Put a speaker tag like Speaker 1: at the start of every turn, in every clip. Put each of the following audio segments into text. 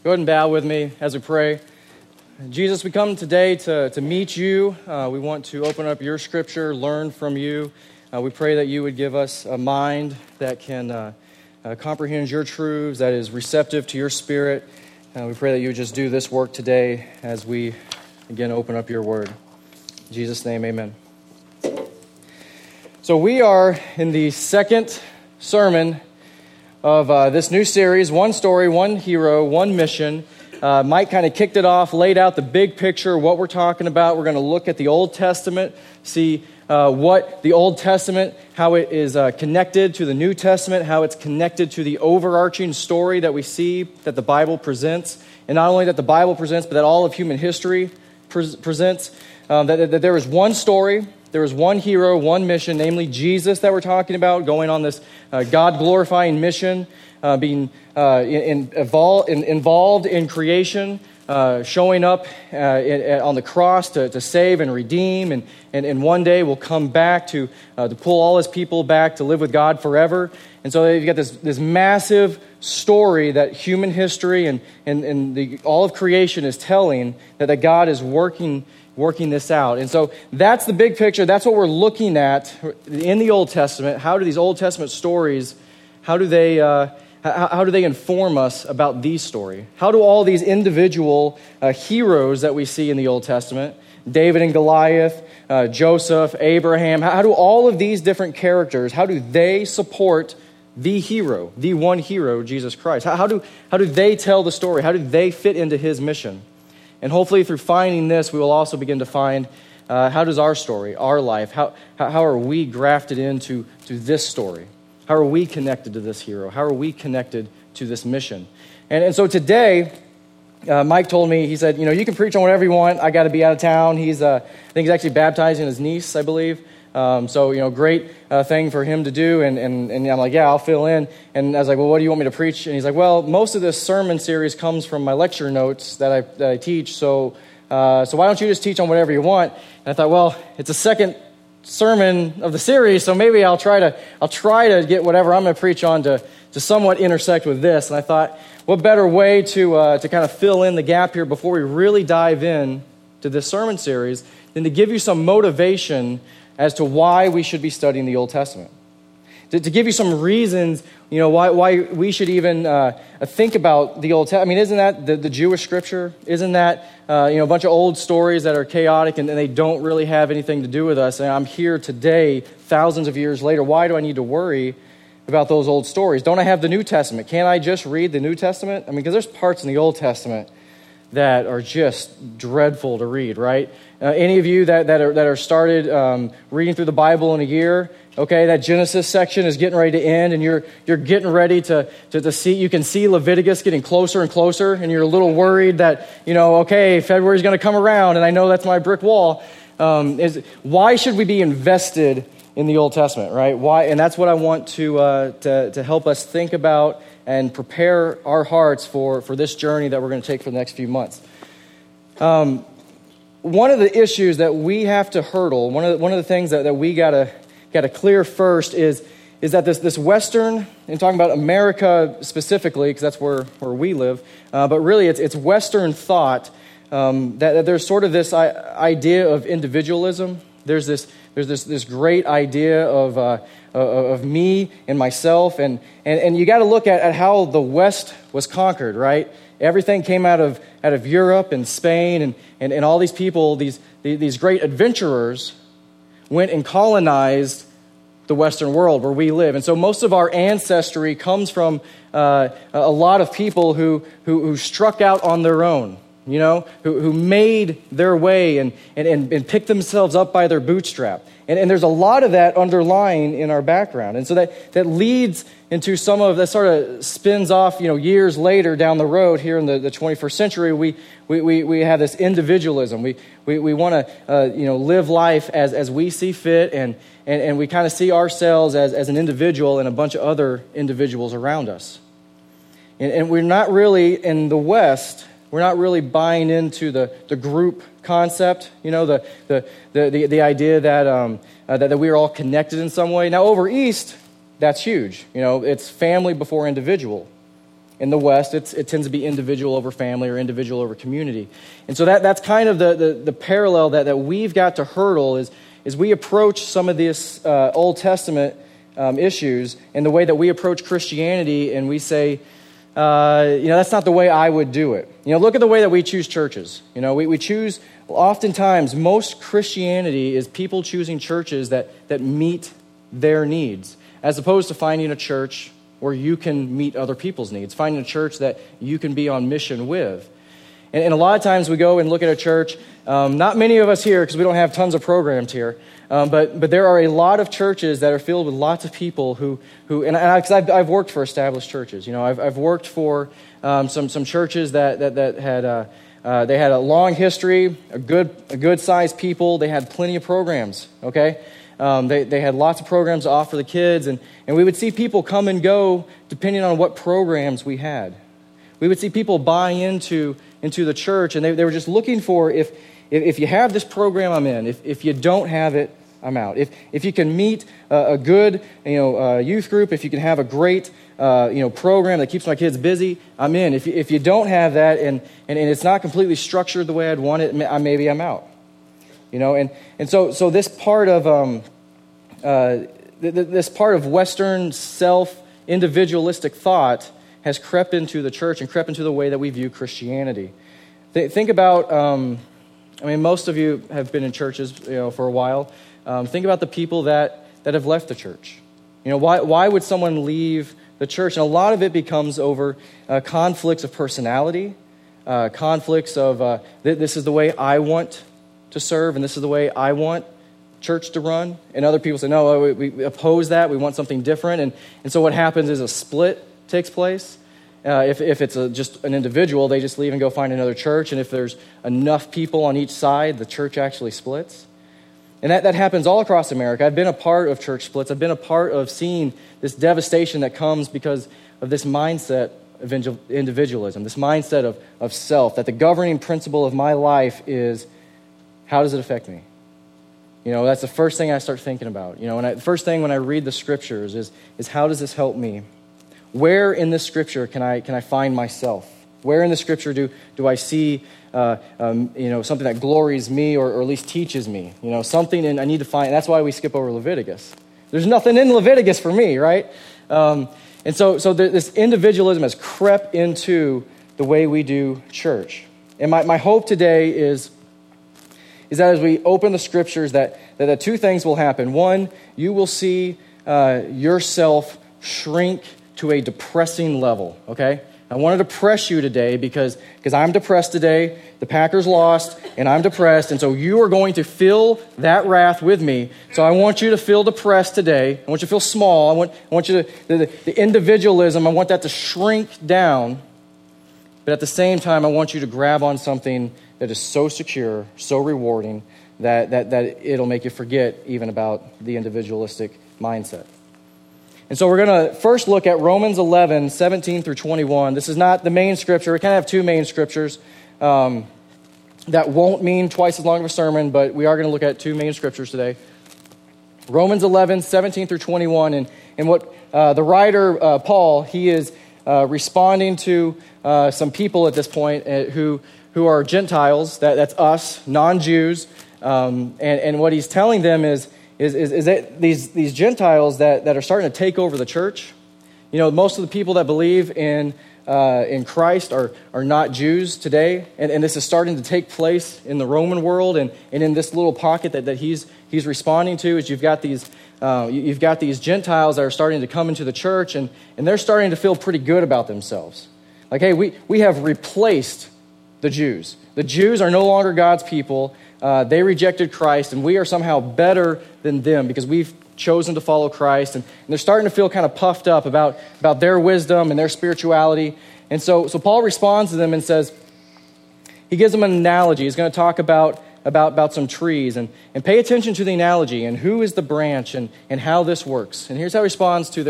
Speaker 1: Go ahead and bow with me as we pray. Jesus, we come today to meet you. We want to open up your scripture, learn from you. We pray that you would give us a mind that can comprehend your truths, that is receptive to your spirit. We pray that you would just do this work today as we, again, open up your word. In Jesus' name, amen. So we are in the second sermon of this new series, One Story, One Hero, One Mission. Mike kind of kicked it off, laid out the big picture, what we're talking about. We're going to look at the Old Testament, see what the Old Testament, how it is connected to the New Testament, how it's connected to the overarching story that we see that the Bible presents. And not only that the Bible presents, but that all of human history presents. That there is one story, there is one hero, one mission, namely Jesus that we're talking about, going on this God-glorifying mission, being involved in creation, showing up on the cross to save and redeem, and one day will come back to pull all his people back to live with God forever. And so you've got this massive story that human history and all of creation is telling, that God is working this out. And so that's the big picture. That's what we're looking at in the Old Testament. How do these Old Testament stories, how do they inform us about the story? How do all these individual heroes that we see in the Old Testament, David and Goliath, Joseph, Abraham, how do all of these different characters, how do they support the hero, the one hero, Jesus Christ? How do they tell the story? How do they fit into his mission? And hopefully through finding this, we will also begin to find how does our story, our life, how are we grafted into this story? How are we connected to this hero? How are we connected to this mission? And so today, Mike told me, he said, you can preach on whatever you want. I got to be out of town. I think he's actually baptizing his niece, I believe. So, great thing for him to do. And I'm like, yeah, I'll fill in. And I was like, well, what do you want me to preach? And he's like, well, most of this sermon series comes from my lecture notes that I teach. So why don't you just teach on whatever you want? And I thought, well, it's a second sermon of the series, so maybe I'll try to get whatever I'm going to preach on to somewhat intersect with this. And I thought, what better way to kind of fill in the gap here before we really dive in to this sermon series than to give you some motivation as to why we should be studying the Old Testament. To give you some reasons, why we should even think about the Old Testament. I mean, isn't that the Jewish scripture? Isn't that, a bunch of old stories that are chaotic and they don't really have anything to do with us? And I'm here today, thousands of years later. Why do I need to worry about those old stories? Don't I have the New Testament? Can't I just read the New Testament? I mean, because there's parts in the Old Testament that are just dreadful to read, right? Any of you that are started reading through the Bible in a year, okay, that Genesis section is getting ready to end, and you're getting ready to see, you can see Leviticus getting closer and closer, and you're a little worried that, okay, February's going to come around, and I know that's my brick wall. Why should we be invested in the Old Testament, right? Why? And that's what I want to help us think about and prepare our hearts for this journey that we're going to take for the next few months. One of the issues that we have to hurdle, one of the things that we gotta clear first is that this Western, and talking about America specifically, because that's where we live, but really it's Western thought that there's sort of this idea of individualism. There's this great idea of me and myself, and you got to look at how the West was conquered, right? Everything came out of Europe and Spain, and all these people, these great adventurers, went and colonized the Western world where we live. And so most of our ancestry comes from a lot of people who struck out on their own, who made their way and picked themselves up by their bootstrap. And there's a lot of that underlying in our background. And so that leads into some of that, sort of spins off, years later down the road here in the 21st century. We have this individualism. We want to live life as we see fit, and we kind of see ourselves as an individual and a bunch of other individuals around us. And we're not really in the West. We're not really buying into the group concept, the idea that we are all connected in some way. Now over East, that's huge. It's family before individual. in the West, it tends to be individual over family or individual over community. And so that's kind of the parallel that we've got to hurdle is we approach some of these Old Testament issues in the way that we approach Christianity, and we say, that's not the way I would do it. Look at the way that we choose churches. We choose, oftentimes, most Christianity is people choosing churches that meet their needs, as opposed to finding a church where you can meet other people's needs, finding a church that you can be on mission with. And a lot of times we go and look at a church, not many of us here because we don't have tons of programs here, but there are a lot of churches that are filled with lots of people who because I've worked for established churches. I've worked for some churches that had they had a long history, a good sized people. They had plenty of programs. Okay, they had lots of programs to offer the kids, and we would see people come and go depending on what programs we had. We would see people buy into the church, and they were just looking for, if you have this program, I'm in. If you don't have it, I'm out. If you can meet a good youth group, if you can have a great program that keeps my kids busy, I'm in. If you don't have that and it's not completely structured the way I'd want it, maybe I'm out. And so this part of this part of Western self-individualistic thought has crept into the church and crept into the way that we view Christianity. Think about, most of you have been in churches, for a while. Think about the people that have left the church. Why would someone leave the church? And a lot of it becomes over conflicts of personality, conflicts of this is the way I want to serve, and this is the way I want church to run. And other people say, no, we oppose that. We want something different. And so what happens is a split takes place. If it's just an individual, they just leave and go find another church. And if there's enough people on each side, the church actually splits. And that happens all across America. I've been a part of church splits. I've been a part of seeing this devastation that comes because of this mindset of individualism, this mindset of self, that the governing principle of my life is, how does it affect me? That's the first thing I start thinking about. The first thing when I read the scriptures is how does this help me? Where in this scripture can I find myself? Where in the scripture do I see something that glories me or at least teaches me? Something, and I need to find. That's why we skip over Leviticus. There's nothing in Leviticus for me, right? And so this individualism has crept into the way we do church. And my hope today is that as we open the scriptures, that two things will happen. One, you will see yourself shrink to a depressing level, okay? I want to depress you today because I'm depressed today. The Packers lost, and I'm depressed, and so you are going to feel that wrath with me. So I want you to feel depressed today. I want you to feel small. I want you to, the individualism, I want that to shrink down. But at the same time, I want you to grab on something that is so secure, so rewarding, that it'll make you forget even about the individualistic mindset. And so we're going to first look at Romans 11, 17 through 21. This is not the main scripture. We kind of have two main scriptures that won't mean twice as long of a sermon, but we are going to look at two main scriptures today. Romans 11, 17 through 21. And what the writer, Paul, he is responding to some people at this point who are Gentiles, that's us, non-Jews. And what he's telling them is that these Gentiles that are starting to take over the church, most of the people that believe in Christ are not Jews today, and this is starting to take place in the Roman world, and in this little pocket that he's responding to is you've got these Gentiles that are starting to come into the church, and they're starting to feel pretty good about themselves. Like, hey, we have replaced the Jews. The Jews are no longer God's people. They rejected Christ, and we are somehow better than them because we've chosen to follow Christ. And they're starting to feel kind of puffed up about their wisdom and their spirituality. And so Paul responds to them and says, he gives them an analogy. He's going to talk about some trees. And pay attention to the analogy and who is the branch and how this works. And here's how he responds to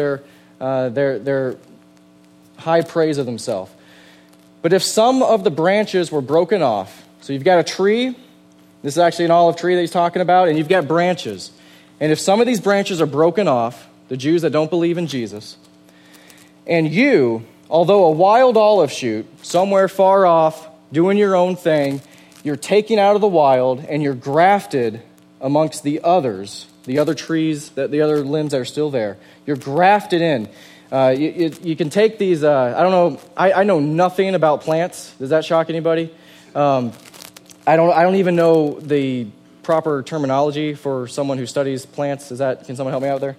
Speaker 1: their high praise of themselves. But if some of the branches were broken off, so you've got a tree, this is actually an olive tree that he's talking about, and you've got branches. And if some of these branches are broken off, the Jews that don't believe in Jesus, and you, although a wild olive shoot, somewhere far off, doing your own thing, you're taken out of the wild and you're grafted amongst the others, the other trees, the other limbs that are still there. You're grafted in. You can take these, I don't know, I know nothing about plants. Does that shock anybody? I don't even know the proper terminology for someone who studies plants. Can someone help me out there?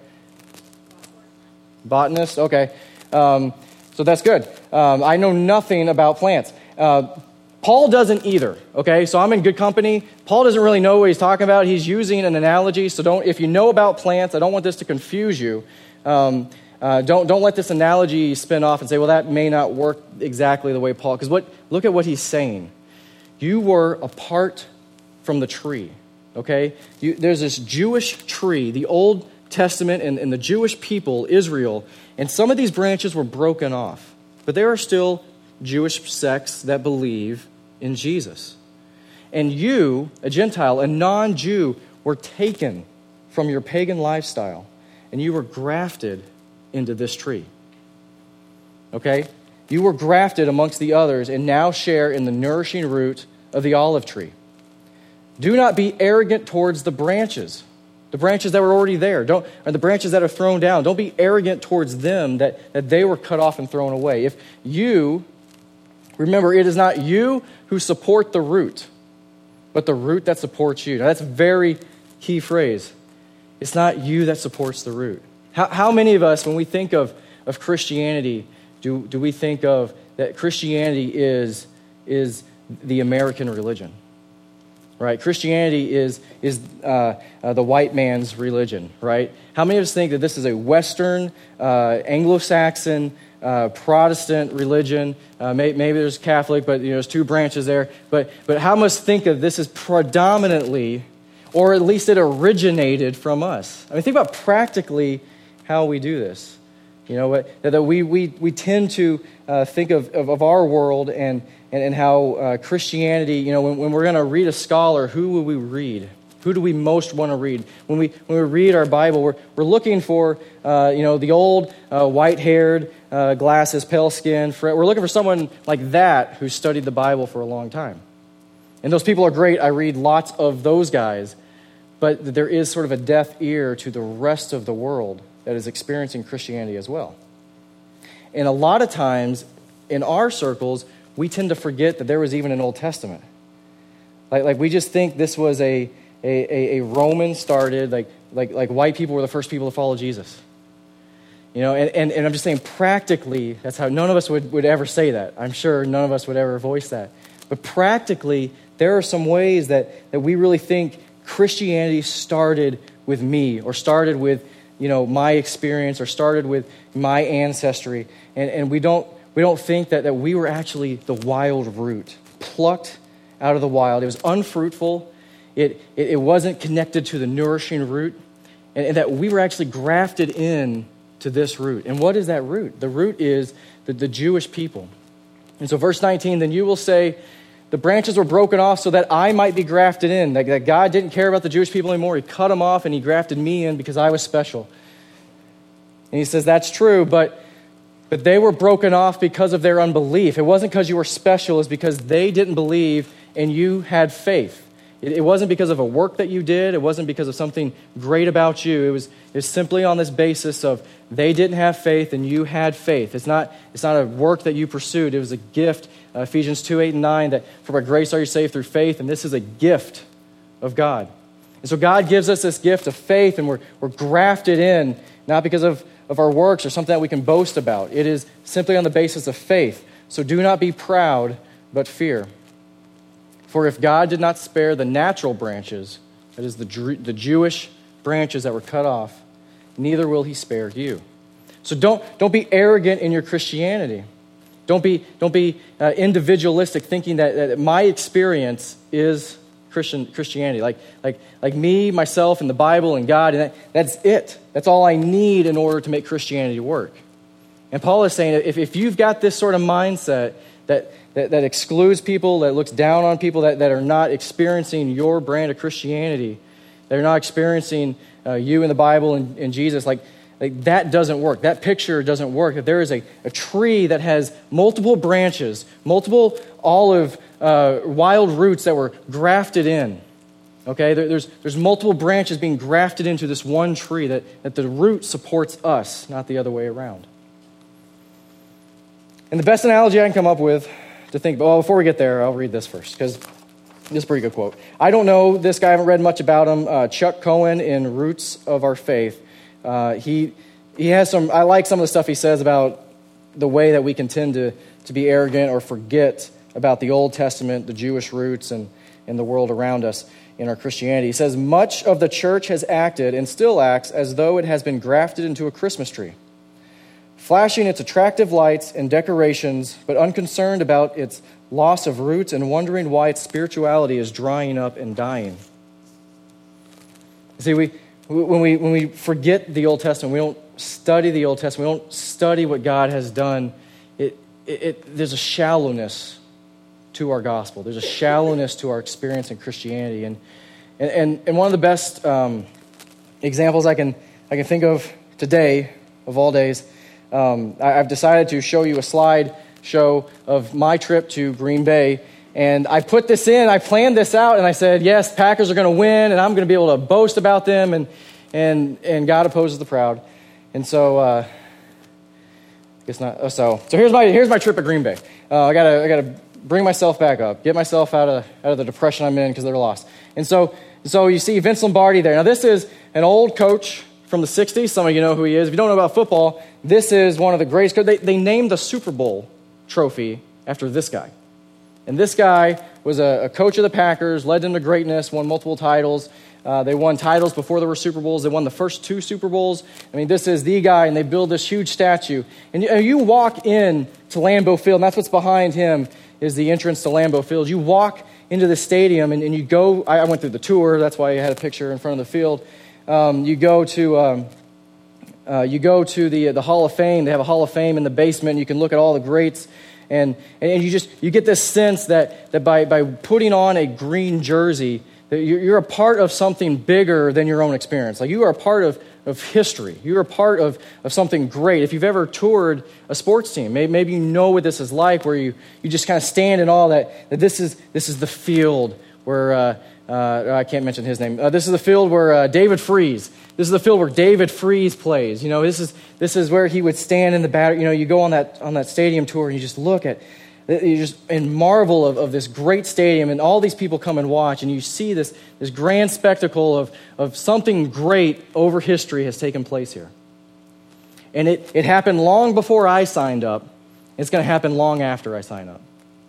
Speaker 1: Botanist? Okay. So that's good. I know nothing about plants. Paul doesn't either, okay? So I'm in good company. Paul doesn't really know what he's talking about. He's using an analogy, so if you know about plants, I don't want this to confuse you. Don't let this analogy spin off and say, well, that may not work exactly the way Paul, because look at what he's saying. You were apart from the tree, okay? There's this Jewish tree, the Old Testament and the Jewish people, Israel, and some of these branches were broken off. But there are still Jewish sects that believe in Jesus. And you, a Gentile, a non-Jew, were taken from your pagan lifestyle, and you were grafted into this tree. Okay? You were grafted amongst the others and now share in the nourishing root of the olive tree. Do not be arrogant towards the branches that were already there, or the branches that are thrown down. Don't be arrogant towards them that they were cut off and thrown away. If you, remember, it is not you who support the root, but the root that supports you. Now that's a very key phrase. It's not you that supports the root. How many of us, when we think of Christianity, do we think of that Christianity is the American religion? Right? Christianity is the white man's religion, right? How many of us think that this is a Western, Anglo-Saxon, Protestant religion? Maybe there's Catholic, but there's two branches there. But how many of us think of this as predominantly, or at least it originated from us? I mean, think about practically how we do this. That we tend to think of our world and how Christianity, when we're going to read a scholar, who will we read? Who do we most want to read? When we read our Bible, we're looking for, the old white-haired, glasses, pale skin. We're looking for someone like that who studied the Bible for a long time. And those people are great. I read lots of those guys. But there is sort of a deaf ear to the rest of the world that is experiencing Christianity as well. And a lot of times, in our circles, we tend to forget that there was even an Old Testament. Like we just think this was a Roman started, like white people were the first people to follow Jesus. And I'm just saying practically, that's how none of us would ever say that. I'm sure none of us would ever voice that. But practically, there are some ways that we really think Christianity started with me, or started with my experience, or started with my ancestry, and we don't think that we were actually the wild root, plucked out of the wild. It was unfruitful. It wasn't connected to the nourishing root, and that we were actually grafted in to this root. And what is that root? The root is the Jewish people. And so verse 19, then you will say, the branches were broken off so that I might be grafted in. That God didn't care about the Jewish people anymore. He cut them off and he grafted me in because I was special. And he says, that's true, but they were broken off because of their unbelief. It wasn't because you were special. It's because they didn't believe and you had faith. It wasn't because of a work that you did. It wasn't because of something great about you. It was simply on this basis of they didn't have faith and you had faith. It's not a work that you pursued. It was a gift. Ephesians 2:8-9, that for by grace are you saved through faith, and this is a gift of God. And so God gives us this gift of faith, and we're grafted in, not because of our works or something that we can boast about. It is simply on the basis of faith. So do not be proud, but fear. For if God did not spare the natural branches, that is the Jewish branches that were cut off, neither will he spare you. So don't be arrogant in your Christianity. Don't be individualistic, thinking that my experience is Christianity. Like me, myself, and the Bible and God, and that's it. That's all I need in order to make Christianity work. And Paul is saying that if you've got this sort of mindset that excludes people, that looks down on people that are not experiencing your brand of Christianity, that are not experiencing you in the Bible and Jesus, like like that doesn't work. That picture doesn't work. If there is a tree that has multiple branches, multiple olive wild roots that were grafted in, okay? There's multiple branches being grafted into this one tree that the root supports us, not the other way around. And the best analogy I can come up with to think about, well, before we get there, I'll read this first, because this is a pretty good quote. I don't know this guy, I haven't read much about him. Chuck Cohen in Roots of Our Faith. He has some, I like some of the stuff he says about the way that we can tend to be arrogant or forget about the Old Testament, the Jewish roots, and the world around us in our Christianity. He says, much of the church has acted and still acts as though it has been grafted into a Christmas tree, flashing its attractive lights and decorations, but unconcerned about its loss of roots and wondering why its spirituality is drying up and dying. See, when we forget the Old Testament, we don't study the Old Testament, we don't study what God has done, there's a shallowness to our gospel. There's a shallowness to our experience in Christianity. And one of the best examples I can think of today, of all days, I've decided to show you a slide show of my trip to Green Bay. And I put this in, I planned this out, and I said, yes, Packers are going to win, and I'm going to be able to boast about them, and God opposes the proud. And so, I guess not. So here's my trip at Green Bay. I gotta bring myself back up, get myself out of the depression I'm in because they're lost. And so you see Vince Lombardi there. Now this is an old coach from the 60s. Some of you know who he is. If you don't know about football, this is one of the greatest coaches. They named the Super Bowl trophy after this guy. And this guy was a coach of the Packers, led them to greatness, won multiple titles. They won titles before there were Super Bowls. They won the first 2 Super Bowls. I mean, this is the guy, and they build this huge statue. And you walk in to Lambeau Field, and that's what's behind him is the entrance to Lambeau Field. You walk into the stadium, and you go, I went through the tour, that's why I had a picture in front of the field. You go to the Hall of Fame. They have a Hall of Fame in the basement. You can look at all the greats. And you get this sense that by putting on a green jersey, that you're a part of something bigger than your own experience. Like you are a part of history. You're a part of something great. If you've ever toured a sports team, maybe you know what this is like, where you just kind of stand in awe that this is the field where I can't mention his name. This is the field where David Freese. This is the field where David Freese plays. You know, this is where he would stand in the batter. You know, you go on that stadium tour and you just look at, you just in marvel of this great stadium, and all these people come and watch, and you see this grand spectacle of something great over history has taken place here. And it happened long before I signed up. It's going to happen long after I sign up.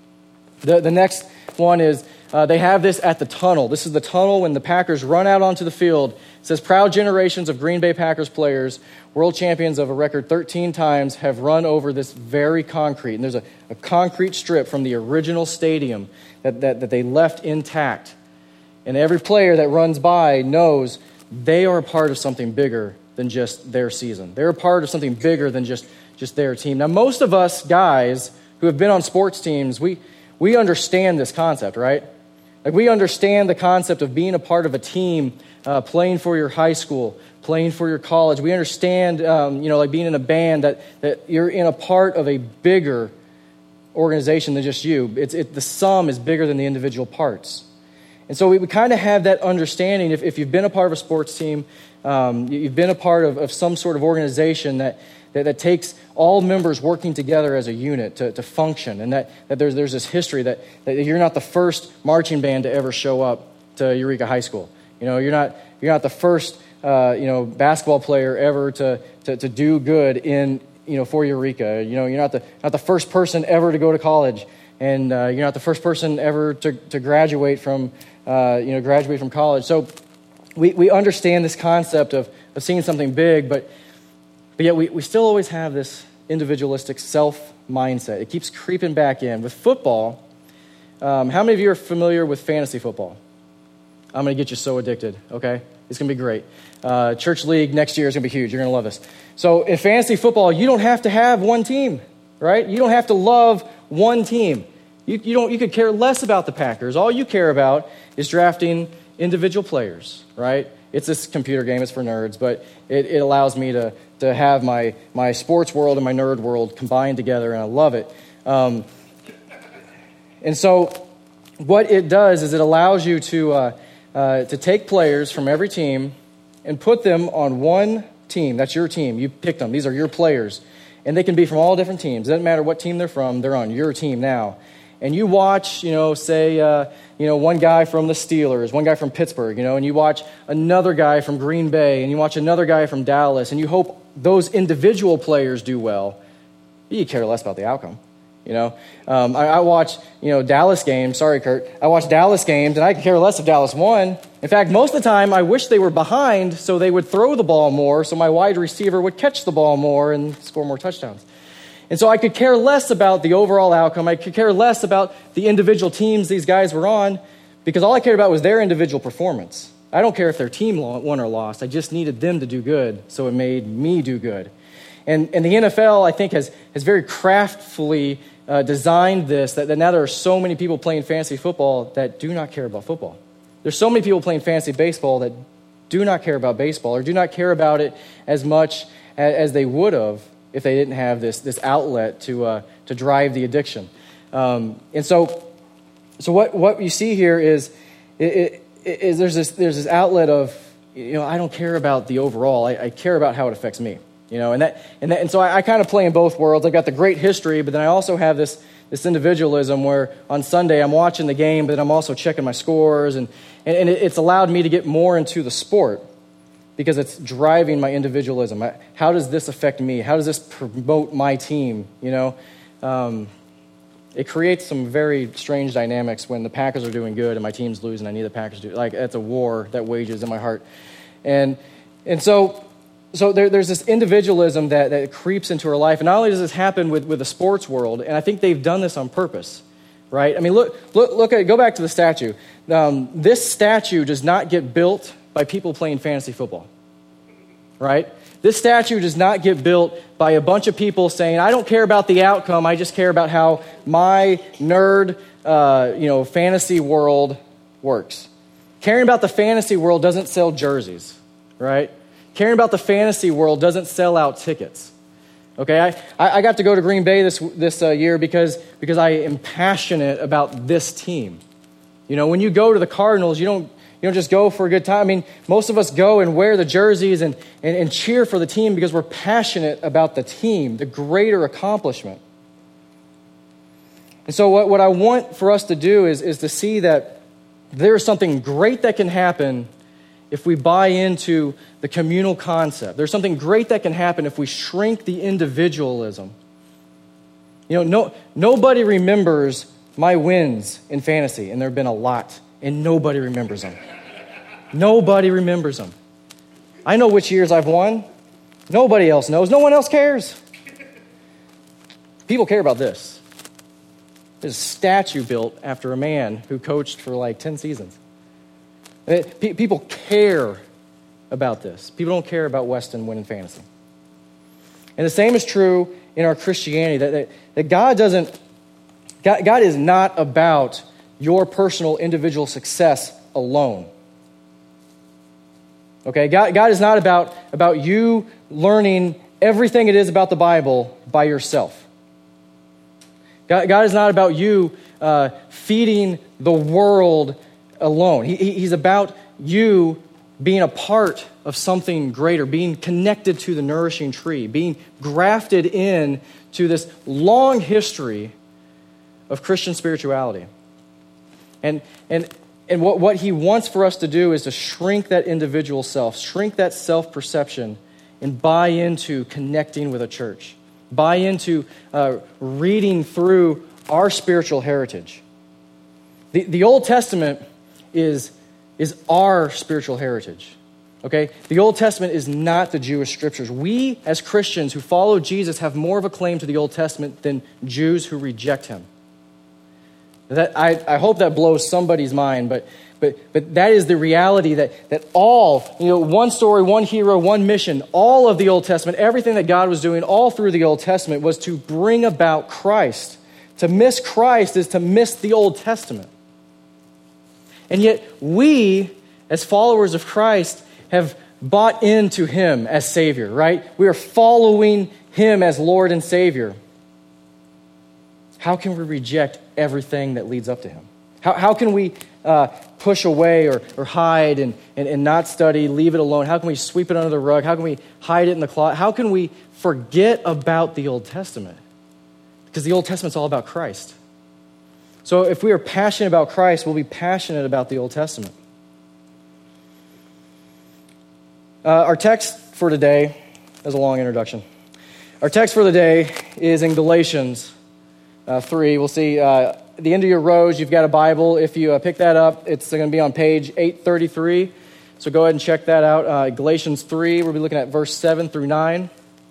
Speaker 1: The next one is they have this at the tunnel. This is the tunnel when the Packers run out onto the field. It says, proud generations of Green Bay Packers players, world champions of a record 13 times, have run over this very concrete. And there's a concrete strip from the original stadium that they left intact. And every player that runs by knows they are a part of something bigger than just their season. They're a part of something bigger than just their team. Now, most of us guys who have been on sports teams, we understand this concept, right? Like we understand the concept of being a part of a team, playing for your high school, playing for your college. We understand, like being in a band that you're in a part of a bigger organization than just you. The sum is bigger than the individual parts. And so we kind of have that understanding. If you've been a part of a sports team, you've been a part of some sort of organization that takes all members working together as a unit to function, and that there's this history that you're not the first marching band to ever show up to Eureka High School. You know, you're not the first basketball player ever to do good in for Eureka. You know, you're not the first person ever to go to college, and you're not the first person ever to graduate from college. So we understand this concept of seeing something big, but yet we still always have this individualistic self mindset. It keeps creeping back in. With football, how many of you are familiar with fantasy football? I'm going to get you so addicted, okay? It's going to be great. Church league next year is going to be huge. You're going to love this. So in fantasy football, you don't have to have one team, right? You don't have to love one team. You could care less about the Packers. All you care about is drafting individual players, right? it's this computer game, it's for nerds, but it allows me to have my sports world and my nerd world combined together, and I love it. And so what it does is it allows you to take players from every team and put them on one team. That's your team. You picked them. These are your players. And they can be from all different teams. It doesn't matter what team they're from. They're on your team now. And you watch, say, one guy from the Steelers, one guy from Pittsburgh, and you watch another guy from Green Bay, and you watch another guy from Dallas, and you hope those individual players do well. You care less about the outcome. I watch, Dallas games. Sorry, Kurt. I watch Dallas games, and I care less if Dallas won. In fact, most of the time, I wish they were behind so they would throw the ball more, so my wide receiver would catch the ball more and score more touchdowns. And so I could care less about the overall outcome. I could care less about the individual teams these guys were on, because all I cared about was their individual performance. I don't care if their team won or lost. I just needed them to do good, so it made me do good. And the NFL, I think, has very craftfully designed this, that now there are so many people playing fantasy football that do not care about football. There's so many people playing fantasy baseball that do not care about baseball or do not care about it as much as they would have if they didn't have this outlet to drive the addiction. And so what you see here is there's this outlet of, I don't care about the overall. I care about how it affects me. And so I kind of play in both worlds. I've got the great history, but then I also have this individualism where on Sunday I'm watching the game, but I'm also checking my scores, and it's allowed me to get more into the sport because it's driving my individualism. How does this affect me? How does this promote my team? It creates some very strange dynamics when the Packers are doing good and my team's losing. I need the Packers to do like that's a war that wages in my heart, and so there's this individualism that creeps into our life. And not only does this happen with the sports world, and I think they've done this on purpose, right? I mean, look at go back to the statue. This statue does not get built by people playing fantasy football, right? This statue does not get built by a bunch of people saying, I don't care about the outcome, I just care about how my nerd, fantasy world works. Caring about the fantasy world doesn't sell jerseys, right? Caring about the fantasy world doesn't sell out tickets. Okay, I got to go to Green Bay this year because I am passionate about this team. When you go to the Cardinals, you don't just go for a good time. I mean, most of us go and wear the jerseys and cheer for the team because we're passionate about the team, the greater accomplishment. And so what I want for us to do is to see that there is something great that can happen if we buy into the communal concept. There's something great that can happen if we shrink the individualism. Nobody remembers my wins in fantasy, and there have been a lot, and nobody remembers them. Nobody remembers them. I know which years I've won. Nobody else knows. No one else cares. People care about this. There's a statue built after a man who coached for like 10 seasons. People care about this. People don't care about Weston winning fantasy. And the same is true in our Christianity, that God is not about your personal individual success alone. Okay, God is not about you learning everything it is about the Bible by yourself. God is not about you feeding the world alone. He's about you being a part of something greater, being connected to the nourishing tree, being grafted in to this long history of Christian spirituality. And what he wants for us to do is to shrink that individual self, shrink that self-perception, and buy into connecting with a church, buy into reading through our spiritual heritage. The Old Testament is our spiritual heritage, okay? The Old Testament is not the Jewish scriptures. We, as Christians who follow Jesus, have more of a claim to the Old Testament than Jews who reject him. I hope that blows somebody's mind, but that is the reality that all, one story, one hero, one mission, all of the Old Testament, everything that God was doing all through the Old Testament was to bring about Christ. To miss Christ is to miss the Old Testament. And yet we, as followers of Christ, have bought into him as Savior, right? We are following him as Lord and Savior. How can we reject everything that leads up to him? How can we push away or hide and not study, leave it alone? How can we sweep it under the rug? How can we hide it in the closet? How can we forget about the Old Testament? Because the Old Testament's all about Christ. So if we are passionate about Christ, we'll be passionate about the Old Testament. Our text for today, that was a long introduction. Our text for the day is in Galatians 3. We'll see at the end of your rows, you've got a Bible. If you pick that up, it's going to be on page 833. So go ahead and check that out. Galatians 3, we'll be looking at verse 7 through 9.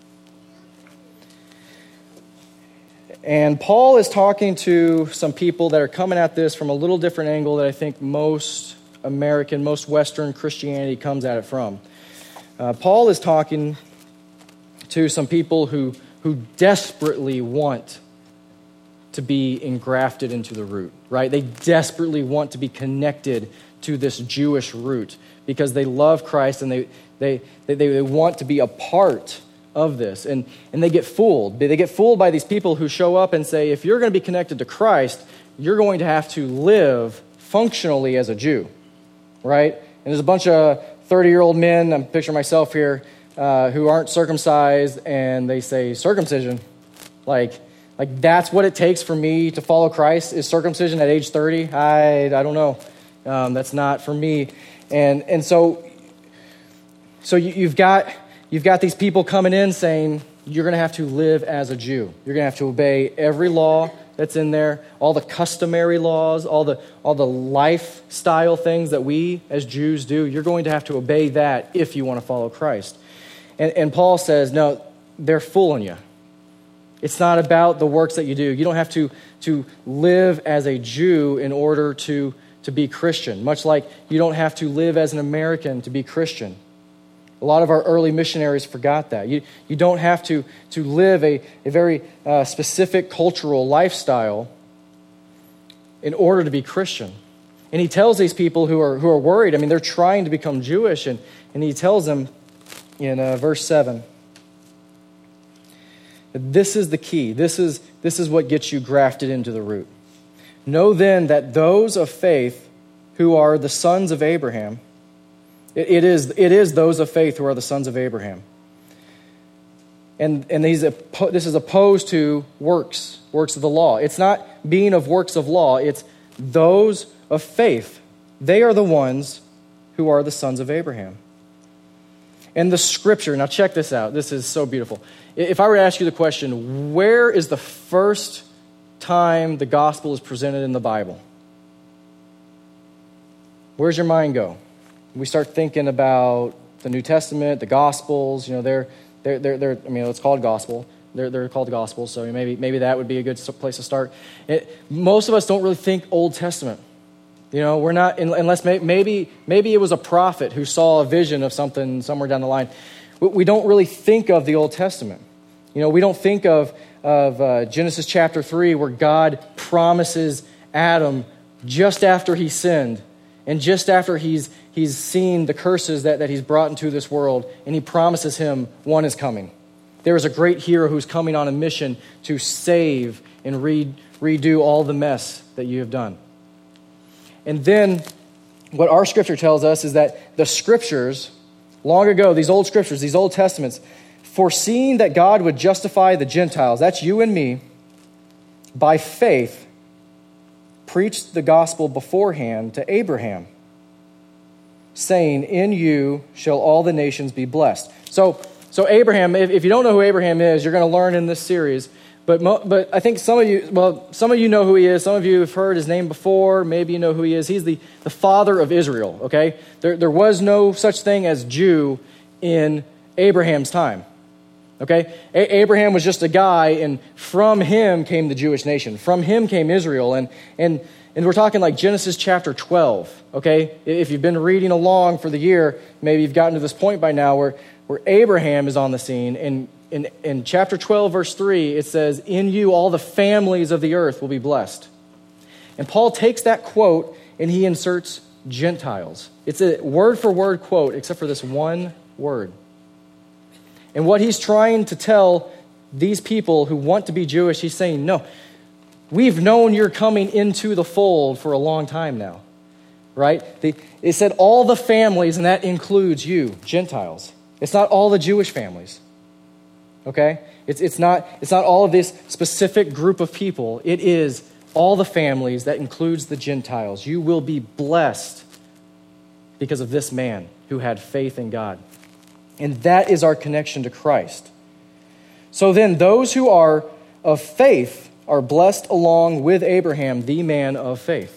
Speaker 1: And Paul is talking to some people that are coming at this from a little different angle that I think most American, most Western Christianity comes at it from. Paul is talking to some people who desperately want to be engrafted into the root, right? They desperately want to be connected to this Jewish root because they love Christ and they want to be a part of this. And they get fooled. They get fooled by these people who show up and say, if you're going to be connected to Christ, you're going to have to live functionally as a Jew, right? And there's a bunch of 30-year-old men, I'm picturing myself here, who aren't circumcised, and they say, circumcision? Like that's what it takes for me to follow Christ, is circumcision at age 30? I don't know. That's not for me. And so you've got these people coming in saying, you're going to have to live as a Jew. You're going to have to obey every law that's in there, all the customary laws, all the lifestyle things that we as Jews do. You're going to have to obey that if you want to follow Christ. And Paul says, no, they're fooling you. It's not about the works that you do. You don't have to live as a Jew in order to be Christian, much like you don't have to live as an American to be Christian. A lot of our early missionaries forgot that. You don't have to live a very specific cultural lifestyle in order to be Christian. And he tells these people who are worried, I mean, they're trying to become Jewish, and he tells them in verse 7, this is the key. This is what gets you grafted into the root. Know then that those of faith who are the sons of Abraham, it is those of faith who are the sons of Abraham. And this is opposed to works of the law. It's not being of works of law. It's those of faith. They are the ones who are the sons of Abraham. And the scripture, now check this out. This is so beautiful. If I were to ask you the question, where is the first time the gospel is presented in the Bible? Where's your mind go? We start thinking about the New Testament, the Gospels. You know, they're I mean, it's called gospel. They're called gospels. So maybe that would be a good place to start. Most of us don't really think Old Testament. You know, we're not unless maybe it was a prophet who saw a vision of something somewhere down the line. We don't really think of the Old Testament. You know, we don't think of Genesis chapter 3 where God promises Adam just after he sinned and just after he's seen the curses that he's brought into this world, and he promises him one is coming. There is a great hero who's coming on a mission to save and redo all the mess that you have done. And then what our scripture tells us is that the scriptures, long ago, these old scriptures, these Old Testaments, foreseeing that God would justify the Gentiles, that's you and me, by faith, preached the gospel beforehand to Abraham, saying, in you shall all the nations be blessed. So Abraham, if you don't know who Abraham is, you're going to learn in this series. But I think some of you know who he is. Some of you have heard his name before. Maybe you know who he is. He's the father of Israel, okay? There was no such thing as Jew in Abraham's time, okay? Abraham was just a guy, and from him came the Jewish nation. From him came Israel, and we're talking like Genesis chapter 12, okay? If you've been reading along for the year, maybe you've gotten to this point by now where Abraham is on the scene, and in chapter 12, verse 3, it says, in you all the families of the earth will be blessed. And Paul takes that quote and he inserts Gentiles. It's a word-for-word quote, except for this one word. And what he's trying to tell these people who want to be Jewish, he's saying, no, we've known you're coming into the fold for a long time now, right? It said all the families, and that includes you, Gentiles. It's not all the Jewish families, okay? It's not all of this specific group of people. It is all the families, that includes the Gentiles. You will be blessed because of this man who had faith in God. And that is our connection to Christ. So then those who are of faith are blessed along with Abraham, the man of faith.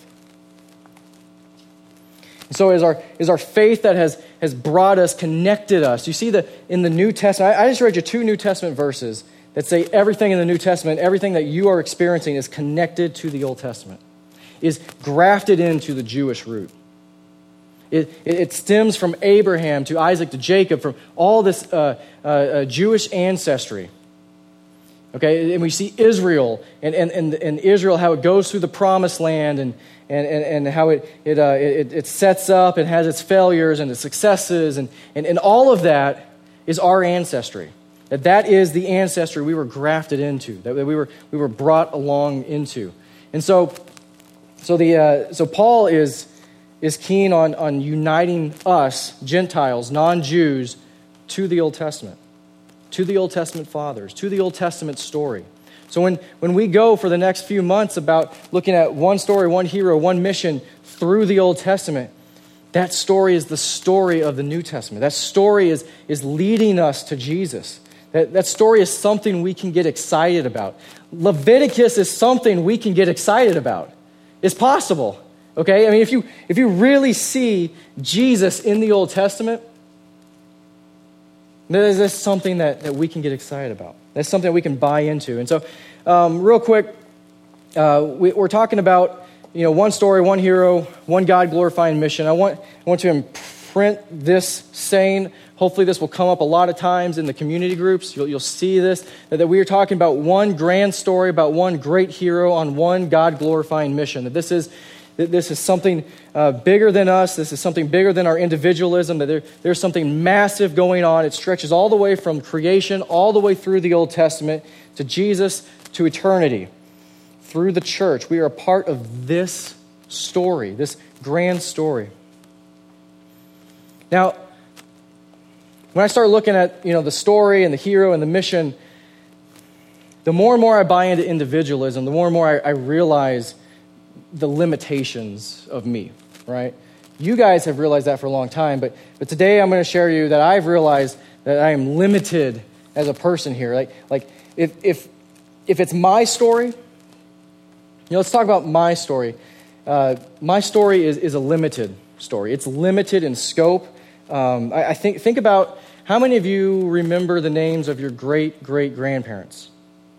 Speaker 1: So is our faith that has brought us, connected us. You see in the New Testament, I just read you 2 New Testament verses that say everything in the New Testament, everything that you are experiencing is connected to the Old Testament, is grafted into the Jewish root. It stems from Abraham to Isaac to Jacob, from all this Jewish ancestry. Okay, and we see Israel and Israel, how it goes through the promised land and how it sets up and has its failures and its successes and all of that is our ancestry. That is the ancestry we were grafted into, that we were brought along into. And so Paul is keen on uniting us, Gentiles, non-Jews, to the Old Testament, to the Old Testament fathers, to the Old Testament story. So when we go for the next few months about looking at one story, one hero, one mission through the Old Testament, that story is the story of the New Testament. That story is leading us to Jesus. That story is something we can get excited about. Leviticus is something we can get excited about. It's possible. Okay? I mean, if you really see Jesus in the Old Testament, that's something that we can get excited about. That's something that we can buy into. And so, real quick, we're talking about, one story, one hero, one God-glorifying mission. I want to imprint this saying. Hopefully this will come up a lot of times in the community groups. You'll see this, that we are talking about one grand story, about one great hero on one God-glorifying mission. That this is something bigger than us. This is something bigger than our individualism. That there's something massive going on. It stretches all the way from creation, all the way through the Old Testament, to Jesus, to eternity. Through the church, we are a part of this story, this grand story. Now, when I start looking at the story and the hero and the mission, the more and more I buy into individualism, the more and more I realize the limitations of me, right? You guys have realized that for a long time, but today I'm going to share you that I've realized that I am limited as a person here. Like if it's my story, let's talk about my story. My story is a limited story. It's limited in scope. I think about how many of you remember the names of your great-great-grandparents?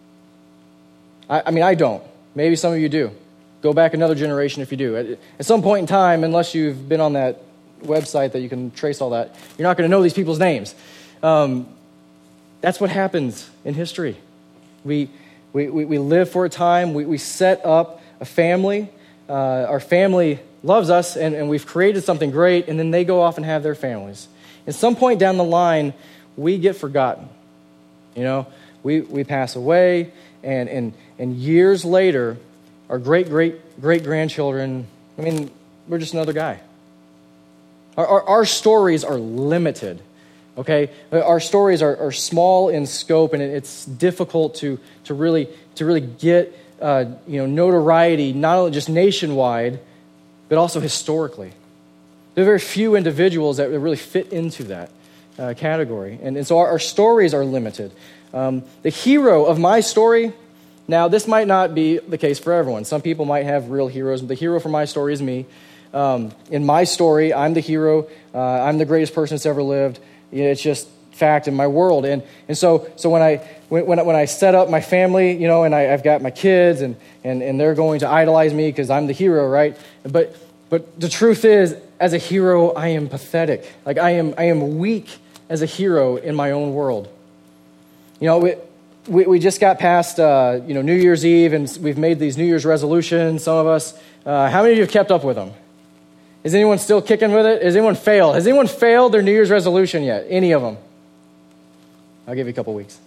Speaker 1: I mean, I don't. Maybe some of you do. Go back another generation if you do. At some point in time, unless you've been on that website that you can trace all that, you're not going to know these people's names. That's what happens in history. We live for a time. We set up a family. Our family loves us, and we've created something great, and then they go off and have their families. At some point down the line, we get forgotten. We pass away, and years later, our great-great-great-grandchildren, we're just another guy. Our stories are limited, okay? Our stories are small in scope, and it's difficult to really get notoriety, not only just nationwide, but also historically. There are very few individuals that really fit into that category. And so our stories are limited. The hero of my story, now this might not be the case for everyone. Some people might have real heroes. The hero for my story is me. In my story, I'm the hero. I'm the greatest person that's ever lived. It's just fact in my world. And so when I set up my family, and I've got my kids and they're going to idolize me because I'm the hero, right? But the truth is, as a hero, I am pathetic. Like I am weak as a hero in my own world. We just got past New Year's Eve, and we've made these New Year's resolutions. Some of us, how many of you have kept up with them? Is anyone still kicking with it? Has anyone failed? Has anyone failed their New Year's resolution yet? Any of them? I'll give you a couple weeks.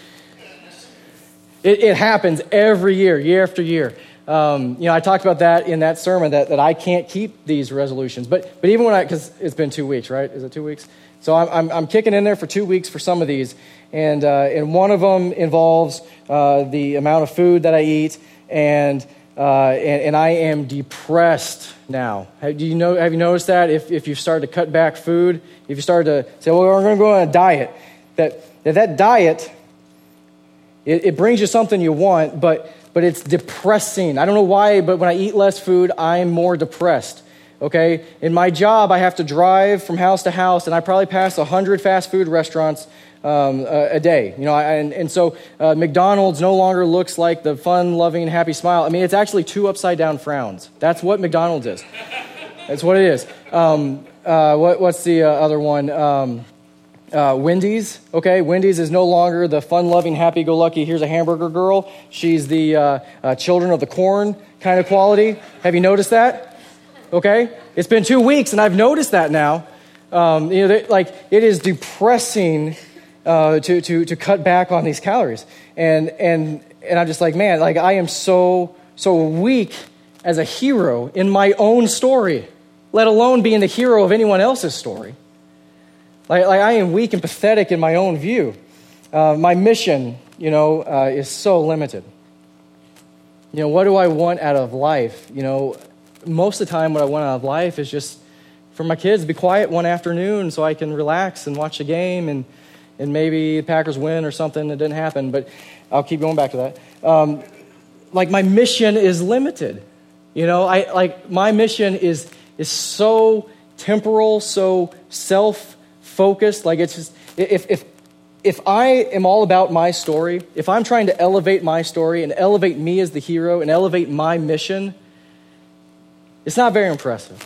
Speaker 1: It happens every year, year after year. I talked about that in that sermon, that I can't keep these resolutions. But even when because it's been 2 weeks, right? Is it 2 weeks? So I'm kicking in there for 2 weeks for some of these. And one of them involves the amount of food that I eat, and I am depressed now. Have you noticed that? If you start to cut back food, if you start to say, well, we're going to go on a diet, that diet, it brings you something you want, but it's depressing. I don't know why, but when I eat less food, I'm more depressed. Okay? In my job, I have to drive from house to house, and I probably pass 100 fast food restaurants a day. So McDonald's no longer looks like the fun, loving, happy smile. I mean, it's actually 2 upside-down frowns. That's what McDonald's is. That's what it is. What's the other one? Wendy's, okay? Wendy's is no longer the fun-loving, happy-go-lucky, here's a hamburger girl. She's the children of the corn kind of quality. Have you noticed that? Okay? It's been 2 weeks, and I've noticed that now. It is depressing to cut back on these calories. And I'm just like, man, I am so weak as a hero in my own story, let alone being the hero of anyone else's story. I am weak and pathetic in my own view. My mission, is so limited. What do I want out of life? Most of the time what I want out of life is just for my kids to be quiet one afternoon so I can relax and watch a game and maybe the Packers win or something. It didn't happen, but I'll keep going back to that. My mission is limited. My mission is so temporal, so self-focused. It's just, if I am all about my story, if I'm trying to elevate my story and elevate me as the hero and elevate my mission, it's not very impressive.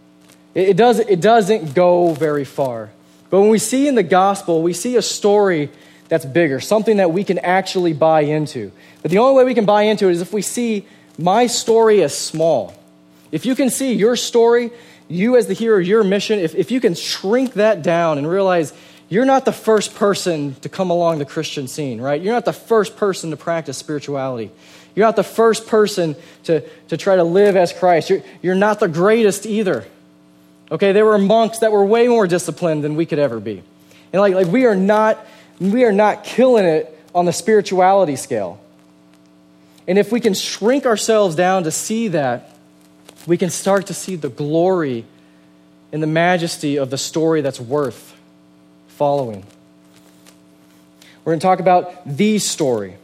Speaker 1: It doesn't go very far. But when we see in the gospel, we see a story that's bigger, something that we can actually buy into. But the only way we can buy into it is if we see my story as small. If you can see your story, you as the hero, your mission, if you can shrink that down and realize you're not the first person to come along the Christian scene, right? You're not the first person to practice spirituality. You're not the first person to try to live as Christ. You're not the greatest either. Okay, there were monks that were way more disciplined than we could ever be. And we are not killing it on the spirituality scale. And if we can shrink ourselves down to see that, we can start to see the glory and the majesty of the story that's worth following. We're going to talk about the story.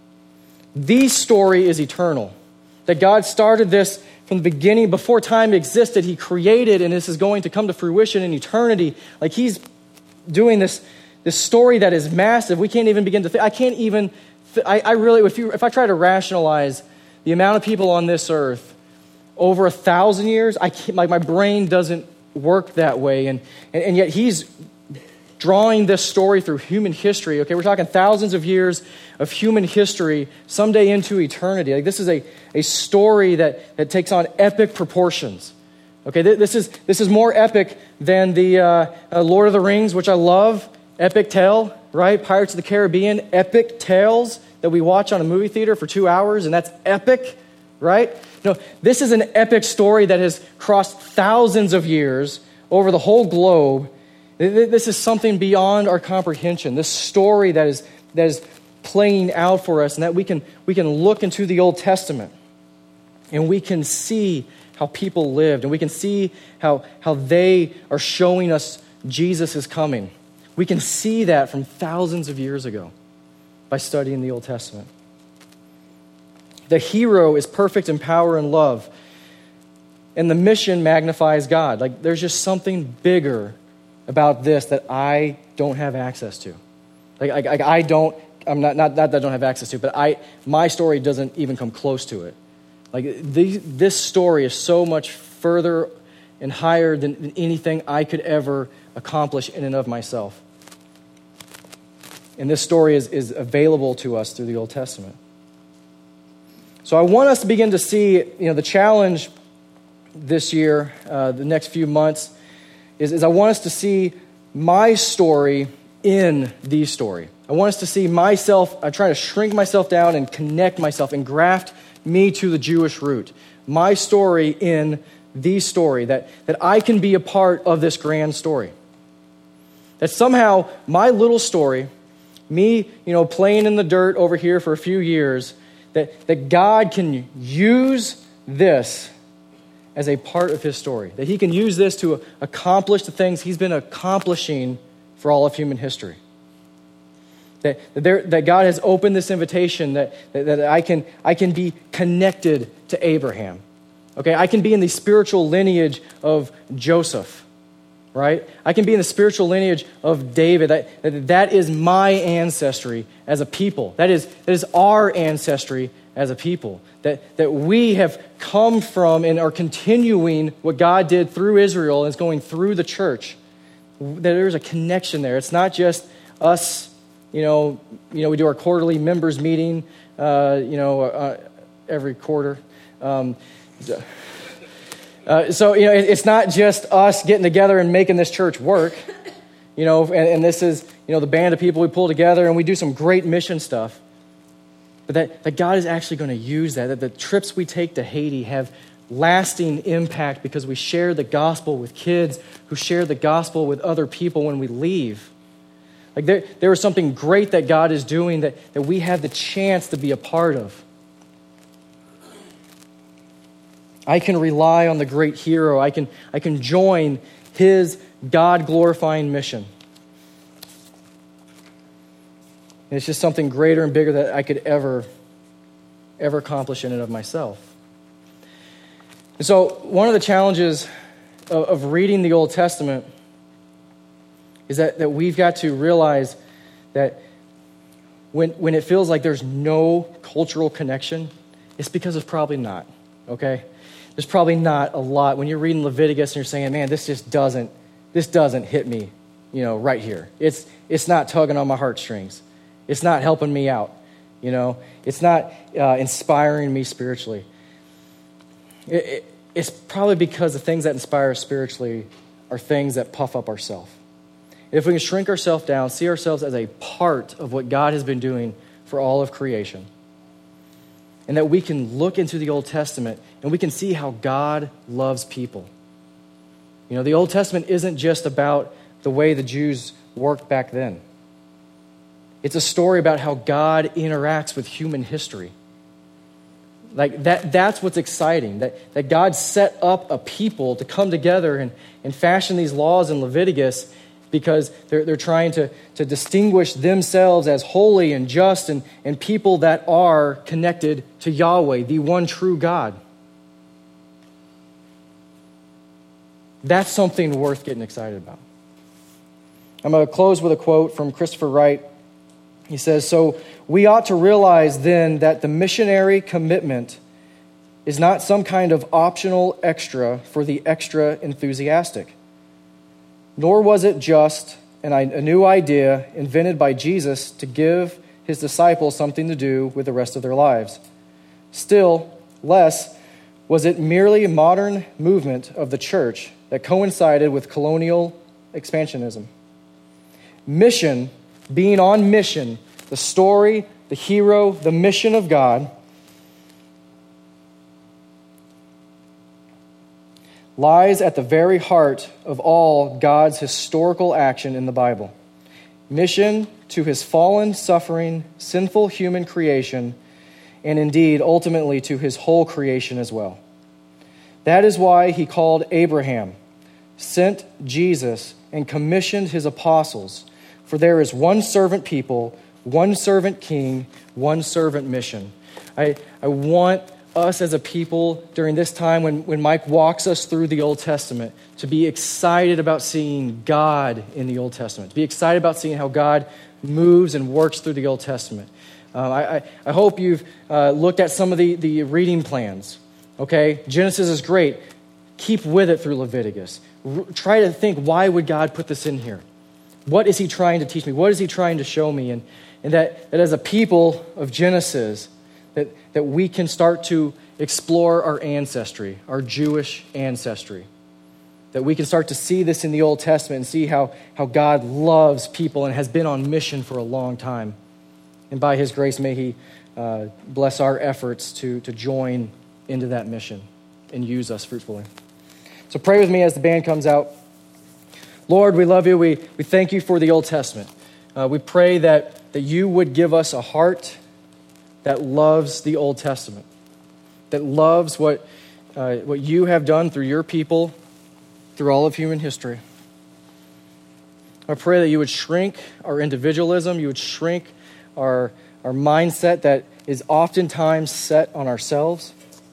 Speaker 1: The story is eternal. That God started this from the beginning, before time existed. He created, and this is going to come to fruition in eternity. He's doing this story that is massive. We can't even begin to think. I can't even. I really, if I try to rationalize the amount of people on this earth over 1,000 years, I can't, my brain doesn't work that way. And yet He's drawing this story through human history. Okay, we're talking thousands of years of human history, someday into eternity. This is a story that takes on epic proportions. Okay, this is more epic than the Lord of the Rings, which I love. Epic tale, right? Pirates of the Caribbean, epic tales that we watch on a movie theater for 2 hours, and that's epic, right? No, this is an epic story that has crossed thousands of years over the whole globe. This is something beyond our comprehension. This story that is playing out for us, and that we can look into the Old Testament, and we can see how people lived, and we can see how they are showing us Jesus is coming. We can see that from thousands of years ago by studying the Old Testament. The hero is perfect in power and love, and the mission magnifies God. There's just something bigger about this that I don't have access to. I'm not that I don't have access to, but my story doesn't even come close to it. This story is so much further and higher than anything I could ever accomplish in and of myself. And this story is available to us through the Old Testament. So I want us to begin to see, the challenge this year, the next few months, is I want us to see my story in the story. I want us to see myself, I try to shrink myself down and connect myself and graft me to the Jewish root. My story in the story, that I can be a part of this grand story. That somehow my little story, me, playing in the dirt over here for a few years, that God can use this as a part of his story. That he can use this to accomplish the things he's been accomplishing for all of human history. That God has opened this invitation that I can be connected to Abraham. Okay, I can be in the spiritual lineage of Joseph, right? I can be in the spiritual lineage of David. That is my ancestry as a people. That is our ancestry as a people. That we have come from and are continuing what God did through Israel and is going through the church. That there's a connection there. It's not just us. We do our quarterly members meeting, every quarter. It's not just us getting together and making this church work, and this is, the band of people we pull together and we do some great mission stuff. But that God is actually going to use that the trips we take to Haiti have lasting impact because we share the gospel with kids who share the gospel with other people when we leave. Like there is something great that God is doing that we have the chance to be a part of. I can rely on the great hero. I can join his God-glorifying mission. And it's just something greater and bigger that I could ever accomplish in and of myself. And so one of the challenges of reading the Old Testament is that we've got to realize that when it feels like there's no cultural connection, it's because it's probably not, okay? There's probably not a lot. When you're reading Leviticus and you're saying, man, this doesn't hit me, right here. It's not tugging on my heartstrings. It's not helping me out, It's not inspiring me spiritually. It's probably because the things that inspire us spiritually are things that puff up ourselves. If we can shrink ourselves down, see ourselves as a part of what God has been doing for all of creation, and that we can look into the Old Testament and we can see how God loves people. The Old Testament isn't just about the way the Jews worked back then. It's a story about how God interacts with human history. Like that's what's exciting, that God set up a people to come together and fashion these laws in Leviticus because they're trying to distinguish themselves as holy and just and people that are connected to Yahweh, the one true God. That's something worth getting excited about. I'm going to close with a quote from Christopher Wright. He says, "So we ought to realize then that the missionary commitment is not some kind of optional extra for the extra enthusiastic. Nor was it just a new idea invented by Jesus to give his disciples something to do with the rest of their lives. Still less was it merely a modern movement of the church that coincided with colonial expansionism. Mission, being on mission, the story, the hero, the mission of God, lies at the very heart of all God's historical action in the Bible. Mission to his fallen, suffering, sinful human creation, and indeed, ultimately, to his whole creation as well. That is why he called Abraham, sent Jesus, and commissioned his apostles. For there is one servant people, one servant king, one servant mission." I want us as a people during this time when Mike walks us through the Old Testament to be excited about seeing God in the Old Testament, to be excited about seeing how God moves and works through the Old Testament. I hope you've looked at some of the reading plans, okay? Genesis is great. Keep with it through Leviticus. Try to think, why would God put this in here? What is he trying to teach me? What is he trying to show me? And that as a people of Genesis, that we can start to explore our ancestry, our Jewish ancestry. That we can start to see this in the Old Testament and see how God loves people and has been on mission for a long time. And by his grace, may he bless our efforts to join into that mission and use us fruitfully. So pray with me as the band comes out. Lord, we love you. We thank you for the Old Testament. We pray that you would give us a heart that loves the Old Testament, that loves what you have done through your people, through all of human history. I pray that you would shrink our individualism, you would shrink our mindset that is oftentimes set on ourselves,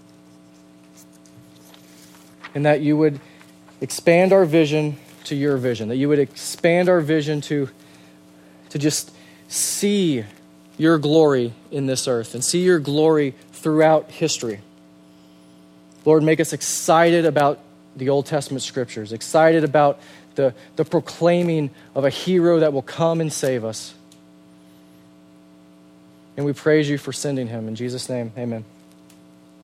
Speaker 1: and that you would expand our vision to your vision, that you would expand our vision to just see your glory in this earth and see your glory throughout history. Lord, make us excited about the Old Testament scriptures, excited about the proclaiming of a hero that will come and save us. And we praise you for sending him. In Jesus' name, amen.